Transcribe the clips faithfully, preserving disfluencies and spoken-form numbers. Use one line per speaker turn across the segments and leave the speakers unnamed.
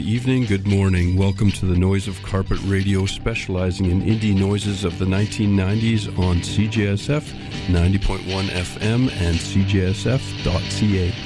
Evening, good morning. Welcome to the Noise of Carpet Radio, specializing in indie noises of the nineteen nineties on C J S F ninety point one F M and C J S F dot C A.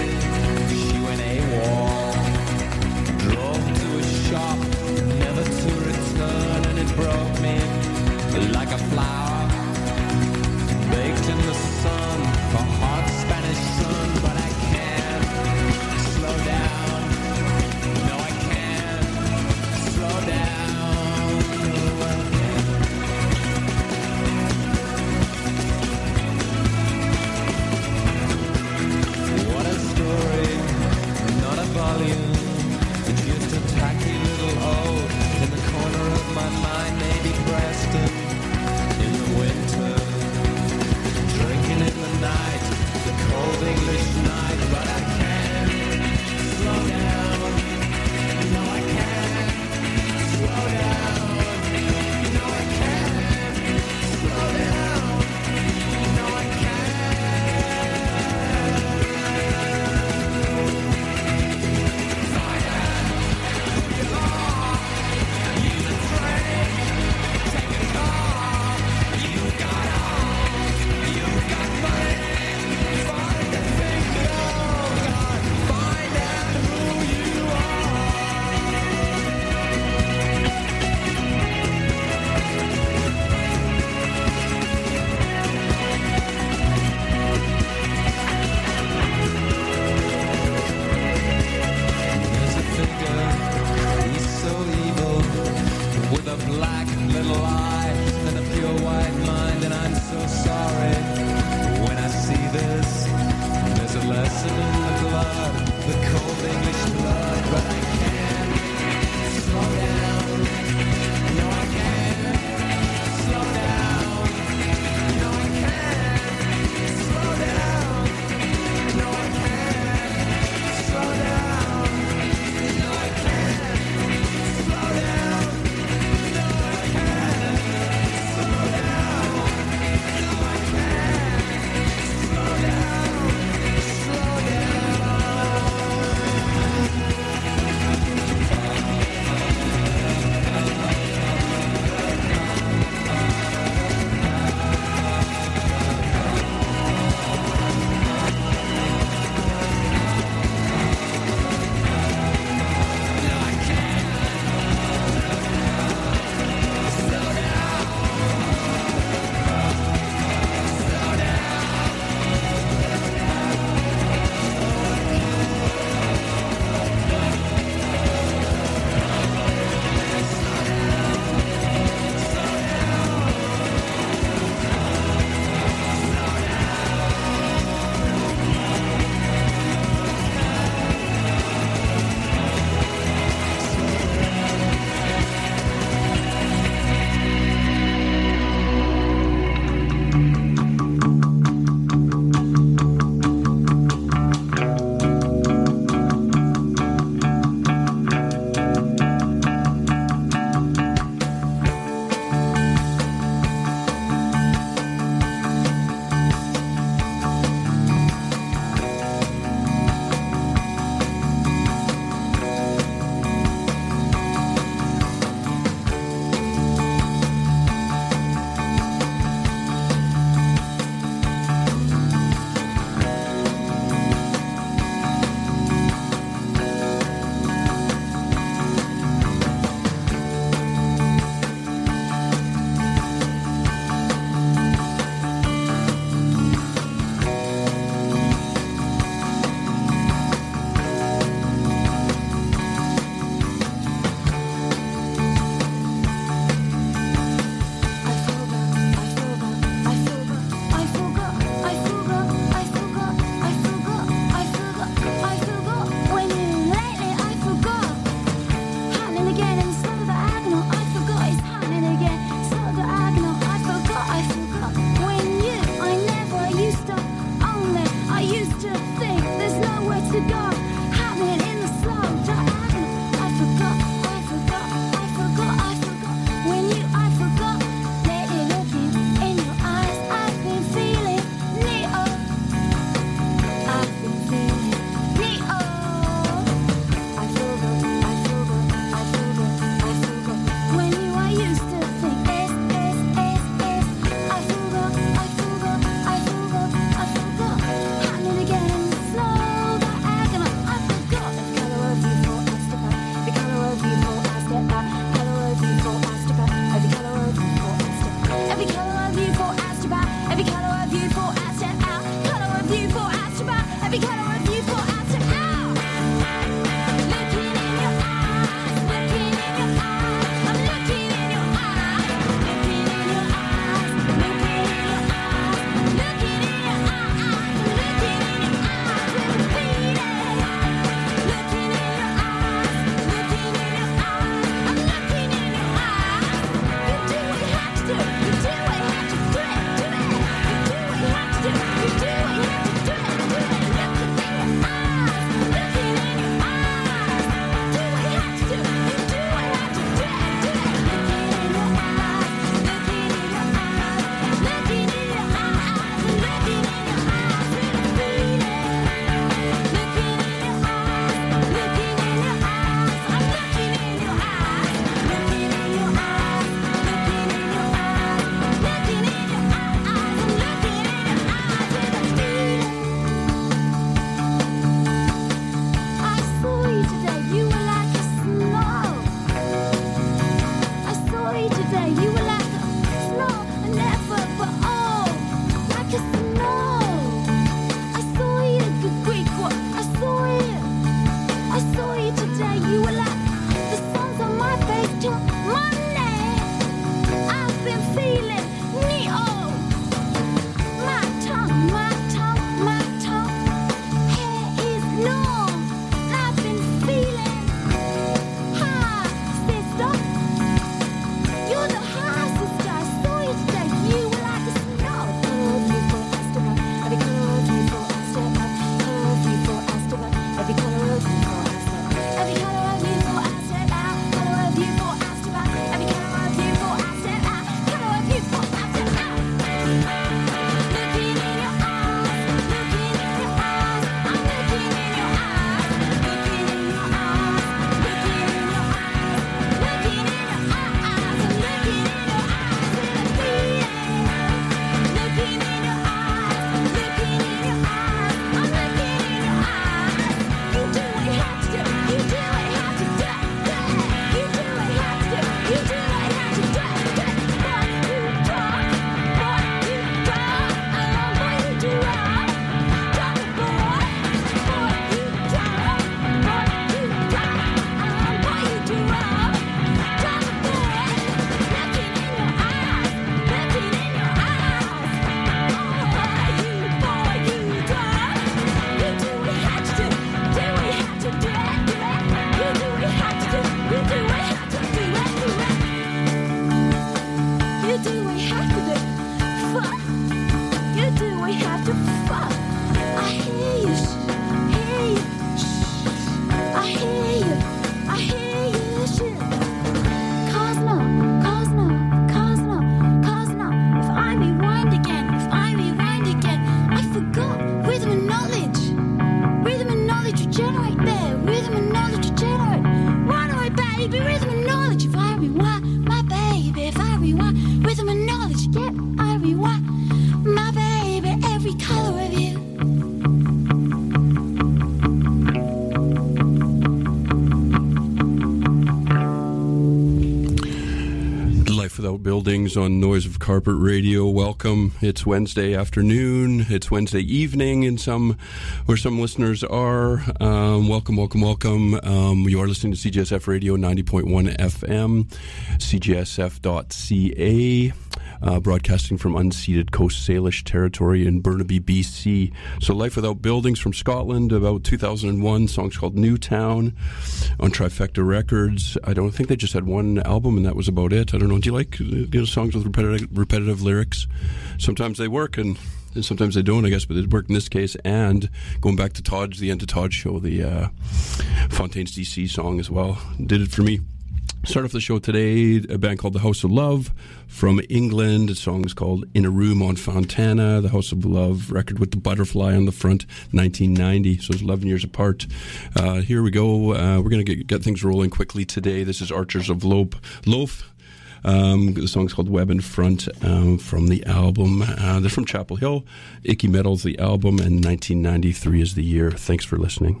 Without Buildings on Noise of Carpet Radio. Welcome. It's Wednesday afternoon. It's Wednesday evening in some where some listeners are. Um, welcome, welcome, welcome. Um, you are listening to C J S F Radio ninety point one F M, C J S F dot C A. Uh, broadcasting from unceded Coast Salish territory in Burnaby, B C. So Life Without Buildings from Scotland, about two thousand one, song's called Newtown on Trifecta Records. I don't think they just had one album and that was about it. I don't know, do you like you know, songs with repetitive, repetitive lyrics? Sometimes they work and, and sometimes they don't, I guess, but it worked in this case. And going back to Todd's, the End of Todd show, the uh, Fontaine's D C song as well, did it for me. Start off the show today, a band called The House of Love from England. The song is called In a Room on Fontana. The House of Love record with the butterfly on the front, nineteen ninety. So it's eleven years apart. Uh, here we go. Uh, we're going to get, get things rolling quickly today. This is Archers of Loaf. Loaf. Um, the song's called Web in Front um, from the album. Uh, they're from Chapel Hill. Icky Metal's the album, and nineteen ninety-three is the year. Thanks for listening.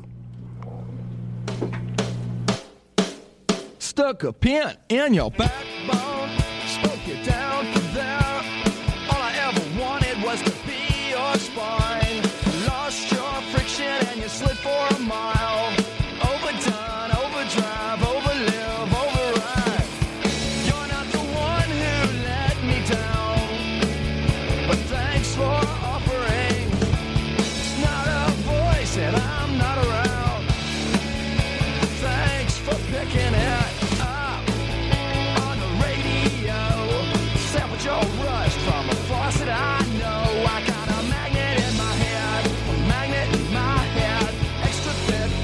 Stuck a pin in your backbone, spoke you down for that. All I ever wanted was to be your spine. Lost your friction and you slid for a mile. Overdone, overdrive, overlive, override. You're not the one who let me down, but thanks for offering. It's not a voice and I'm not around. Thanks for picking it. From a faucet I know, I got a magnet in my head, a magnet in my head, extra thick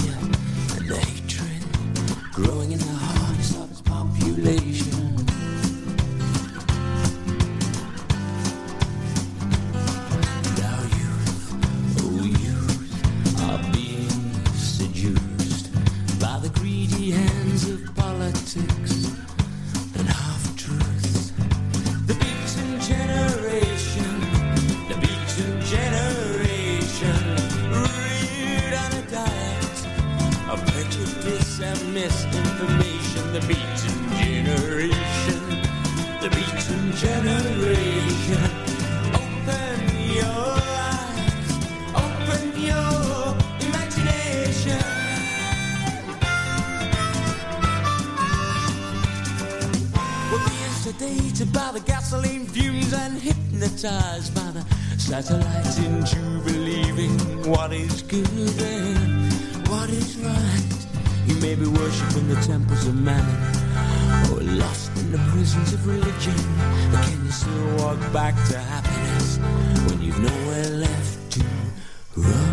and the hatred growing in the hearts of its population. And our youth, oh youth, are being seduced by the greedy hands of politics and half-truths. The beaten generation, the beaten generation, reared on a diet of prejudice and misinformation. The beaten generation, the beaten generation. Open your eyes, open your imagination. We're being sedated by the gasoline fumes and hypnotized by the satellites into believing what is good and what is right. You may be worshipping the temples of mammon or lost in the prisons of religion, but can you still walk back to happiness when you've nowhere left to run?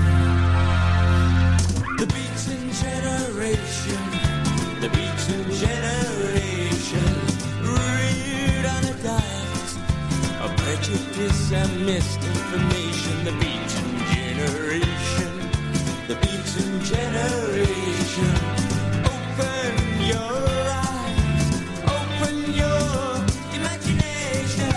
The beaten generation, the beaten generation, reared on a diet of prejudice and misinformation. The beaten generation, the beaten generation. Open your eyes, open your imagination.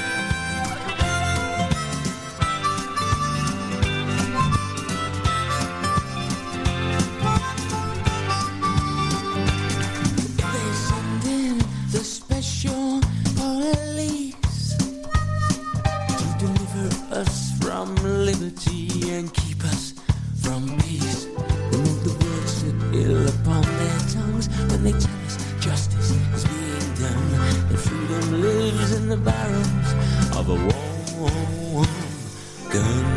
They send in the special police to deliver us from liberty and keep us from peace. Remove the words that ill upon their tongues when they tell us justice is being done, that freedom lives in the barrels of a war gun.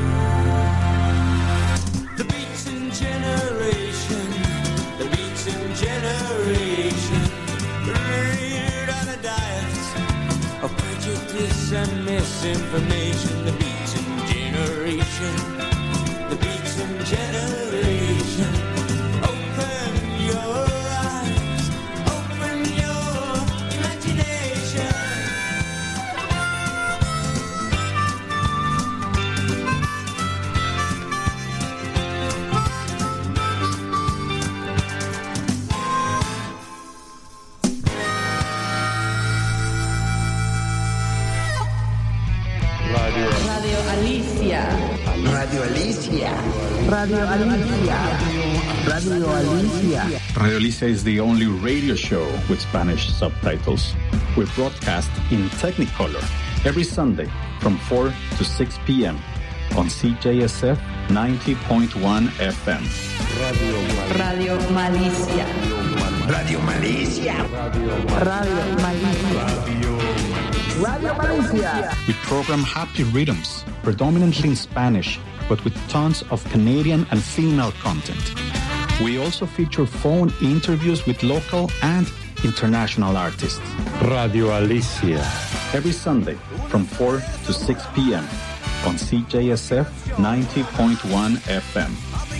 The beaten generation, the beaten generation, reared on a diet of prejudice and misinformation. The beaten generation, the beaten generation. Open your eyes, open your imagination.
Radio Alicia.
Radio Alicia.
Radio Alicia.
Radio Alicia.
Radio Alicia is the only radio show with Spanish subtitles. We broadcast in Technicolor every Sunday from four to six p.m. on C J S F ninety point one F M.
Radio Malicia.
Radio Malicia.
Radio Malicia.
Radio Malicia.
We program happy rhythms, predominantly in Spanish, but with tons of Canadian and female content. We also feature phone interviews with local and international artists.
Radio Alicia.
Every Sunday from four to six p.m. on C J S F ninety point one F M.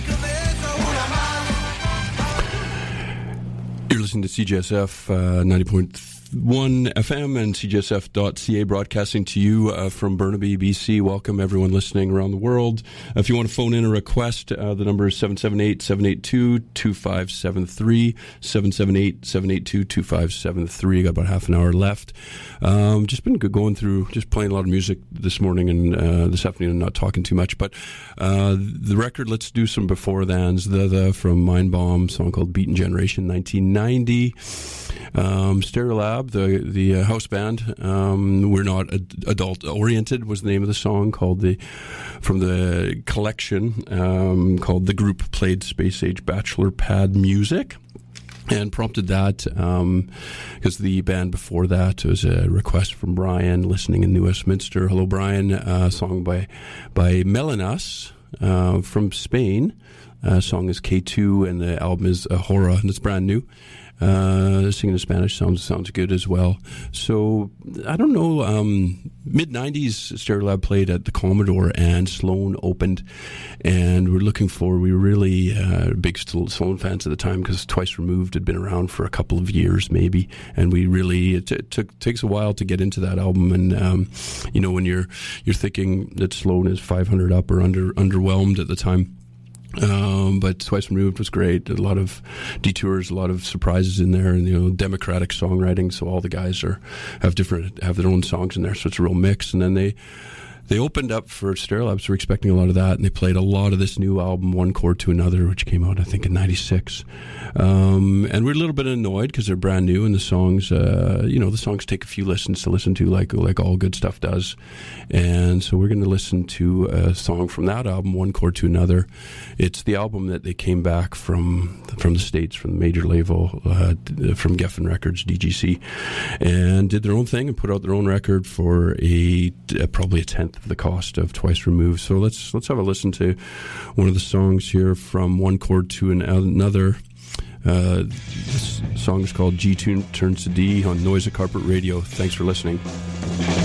You're listening to C J S F uh, ninety point one F M and C J S F dot C A, broadcasting to you uh, from Burnaby, B C. Welcome everyone listening around the world. Uh, if you want to phone in a request, uh, the number is seven seven eight, seven eight two, two five seven three, seven seven eight, seven eight two, two five seven three. Got about half an hour left. Um, just been going through, just playing a lot of music this morning and uh, this afternoon, and not talking too much, but uh, the record, let's do some before thans. The, the from Mindbomb, song called Beaten Generation, nineteen ninety. Um, Stereolab, the the uh, house band. Um, We're Not ad- Adult Oriented was the name of the song, called the from the collection um, called The Group Played Space Age Bachelor Pad Music. And prompted that um, because the band before that was a request from Brian, listening in New Westminster. Hello, Brian. A song by by Melanas uh, from Spain. Uh, song is K two, and the album is Ahora, and it's brand new. Uh, singing in Spanish sounds sounds good as well. So I don't know. Um, mid nineties, Stereolab played at the Commodore, and Sloan opened, and we're looking for. We were really uh, big Sloan fans at the time because Twice Removed had been around for a couple of years, maybe, and we really it, it took takes a while to get into that album. And um, you know, when you're you're thinking that Sloan is five hundred up or under underwhelmed at the time. Um, but Twice Removed was great. A lot of detours, a lot of surprises in there, and you know, democratic songwriting. So all the guys are have different have their own songs in there. So it's a real mix. And then they they opened up for Stereolab, so we're expecting a lot of that. And they played a lot of this new album, One Chord to Another, which came out I think in ninety-six. Um, and we're a little bit annoyed because they're brand new, and the songs, uh, you know, the songs take a few listens to listen to, like like all good stuff does. And so we're going to listen to a song from that album, One Chord to Another. It's the album that they came back from from the States, from the major label, uh, from Geffen Records, D G C, and did their own thing and put out their own record for a uh, probably a tenth of the cost of Twice Removed. So let's let's have a listen to one of the songs here from One Chord to an, Another. Uh, this song is called G Tune Turns to D on Noise of Carpet Radio. Thanks for listening.